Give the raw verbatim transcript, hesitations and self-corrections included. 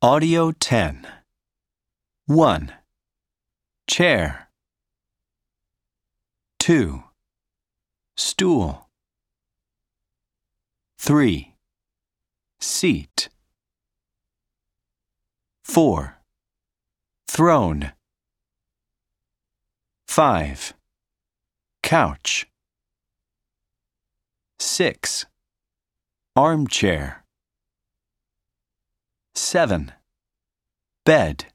Audio ten. one. Chair. two. Stool. three. Seat. four. Throne. five. Couch. six. Armchair. seven. Bed.